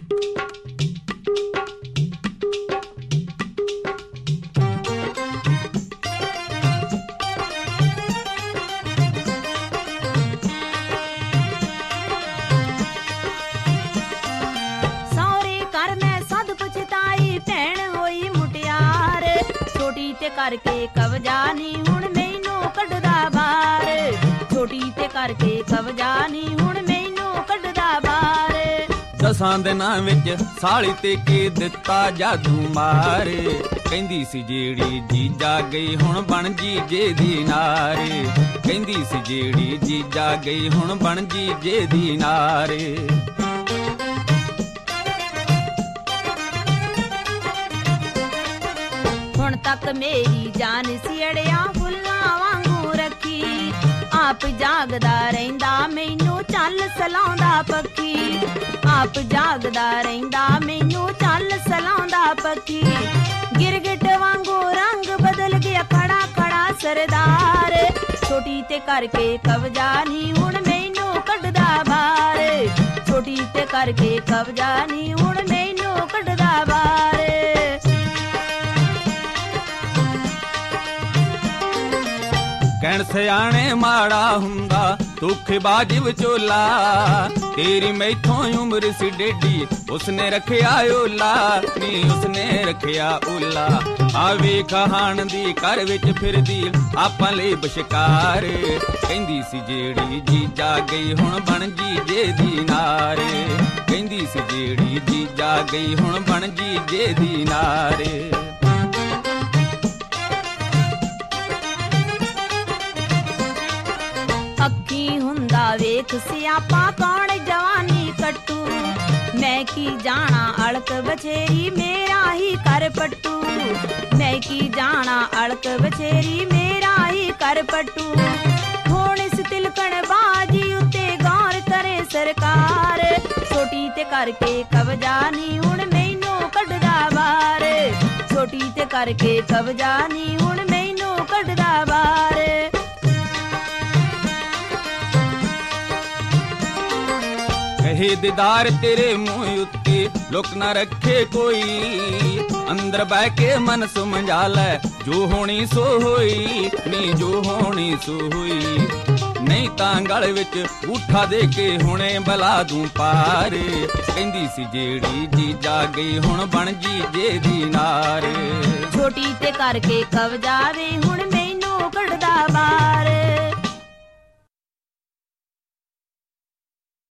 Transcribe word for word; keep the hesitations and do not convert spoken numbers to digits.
ਤੇ ਕਰਕੇ ਕਬਜ਼ਾ ਨੀ ਹੁਣ ਮੈਨੂੰ ਕੱਢਦਾ ਬਾਹਰ, ਛੋਟੀ ਤੇ ਕਰਕੇ ਕਬਜ਼ਾ ਨੀ ਹੁਣ ਮੈਨੂੰ ਕੱਢਦਾ ਬਾਹਰ। ਦਸਾਂ ਦਿਨਾਂ ਵਿੱਚ ਸਾਲੀ ਤੇ ਕੇ ਦਿੱਤਾ ਜਾਦੂ ਮਾਰ, ਕਹਿੰਦੀ ਸੀ ਜਿਹੜੀ ਜੀਜਾ ਗਈ ਹੁਣ ਬਣ ਜੀਜੇ ਦੀ ਨਾਰ, ਕਹਿੰਦੀ ਸੀ ਜਿਹੜੀ ਜੀਜਾ ਗਈ ਹੁਣ ਬਣ ਜੀਜੇ ਦੀ ਨਾਰ। ਹੁਣ ਤੱਕ ਮੇਰੀ ਜਾਨ ਸਿੜਿਆ ਫੁੱਲਾਂ ਵਾਂਗੂ ਰੱਖੀ, ਆਪ ਜਾਗਦਾ ਰਹਿੰਦਾ ਮੈਨੂੰ ਚੱਲ ਸਲਾਉਂਦਾ ਪੱਖੀ, ਆਪ ਜਾਗਦਾ ਰਹਿੰਦਾ ਮੈਨੂੰ ਚੱਲ ਸਲਾਉਂਦਾ ਪੱਖੀ। ਗਿਰਗਿਟ ਵਾਂਗੂ ਰੰਗ ਬਦਲ ਗਿਆ ਖੜਾ ਖੜਾ ਸਰਦਾਰ, ਛੋਟੀ ਤੇ ਕਰਕੇ ਕਬਜ਼ਾ ਨੀ ਹੁਣ ਮੈਨੂੰ ਕੱਢਦਾ ਬਾਹਰ, ਛੋਟੀ ਤੇ ਕਰਕੇ ਕਬਜ਼ਾ ਨੀ ਹੁਣ ਮੈਨੂੰ ਕੱਢਦਾ ਬਾਹਰ। ਕਹਿਣ ਸਿਆਣੇ ਮਾੜਾ ਹੁੰਦਾ ਧੋਖੇਬਾਜ਼ ਵਿਚੋਲਾ, ਤੇਰੀ ਮੈਥੋਂ ਉਮਰ ਸੀ ਡੇਢੀ ਉਸਨੇ ਰੱਖਿਆ ਓਲਾ, ਨੀ ਉਸਨੇ ਰੱਖਿਆ ਓਲਾ। ਆ ਵੇਖ ਹਾਣ ਦੀ ਘਰ ਵਿੱਚ ਫਿਰਦੀ ਆਪਾਂ ਲਈ ਬਸ਼ਕਾਰ, ਕਹਿੰਦੀ ਸੀ ਜਿਹੜੀ ਜੀਜਾ ਗਈ ਹੁਣ ਬਣ ਜੀਜੇ ਦੀ ਨਾਰ, ਕਹਿੰਦੀ ਸੀ ਜਿਹੜੀ ਜੀਜਾ ਗਈ ਹੁਣ ਬਣ ਜੀਜੇ ਦੀ ਨਾਰ। ਅੱਖੀ ਹੁੰਦਾ ਵੇਖ ਸਿਆਪਾ ਕੌਣ ਜਵਾਨੀ ਕੱਟੂ, ਮੈਂ ਕੀ ਜਾਣਾ ਅਲਕ ਬਛੇਰੀ ਮੇਰਾ ਹੀ ਕਰ ਪੱਟੂ, ਮੈਂ ਕੀ ਜਾਣਾ ਅਲਕ ਬਛੇਰੀ ਮੇਰਾ ਹੀ ਕਰ ਪੱਟੂ। ਹੁਣ ਇਸ ਤਿਲਕਣ ਬਾਜੀ ਉੱਤੇ ਗੌਰ ਕਰੇ ਸਰਕਾਰ, ਛੋਟੀ ਤੇ ਕਰਕੇ ਕਬਜ਼ਾ ਨੀ ਹੁਣ ਮੈਨੂੰ ਕੱਢਦਾ ਬਾਹਰ, ਛੋਟੀ ਤੇ ਕਰਕੇ ਕਬਜ਼ਾ ਨੀ ਹੁਣ ਮੈਨੂੰ ਕੱਢਦਾ ਬਾਹਰ। ਕਹੇ ਦੀਦਾਰ ਤੇਰੇ ਮੂੰਹ ਉੱਤੇ ਲੁਕ ਨਾ ਰੱਖੇ ਕੋਈ, ਅੰਦਰ ਬਹਿ ਕੇ ਮਨ ਸਮਝਾ ਲੈ ਜੋ ਹੋਣੀ ਸੋ ਹੋਈ, ਨੀ ਜੋ ਹੋਣੀ ਸੋ ਹੋਈ। ਨਹੀਂ ਤਾਂ ਗਲ ਵਿੱਚ ਊਠਾ ਦੇ ਕੇ ਹੁਣੇ ਬਲਾ ਦੂੰ ਪਾਰ, ਕਹਿੰਦੀ ਸੀ ਜਿਹੜੀ ਜੀਜਾ ਗਈ ਹੁਣ ਬਣ ਜੀਜੇ ਦੀ ਨਾਰ, ਛੋਟੀ ਤੇ ਕਰਕੇ ਕਬਜ਼ਾ ਵੇ ਹੁਣ ਮੈਨੂੰ ਕੱਢਦਾ ਬਾਹਰ।